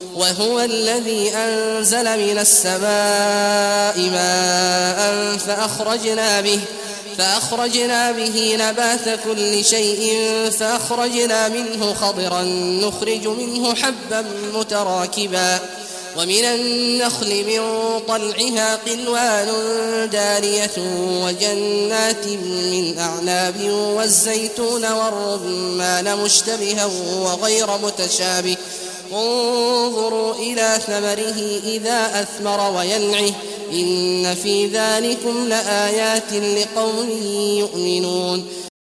وهو الذي أنزل من السماء ماء فأخرجنا به نبات كل شيء فأخرجنا منه خضرا نخرج منه حبا متراكبا ومن النخل من طلعها قنوان دانية وجنات من أعناب والزيتون والرمان مشتبها وغير متشابه انظروا إلى ثمره إذا أثمر وينعه إن في ذلكم لآيات لقوم يؤمنون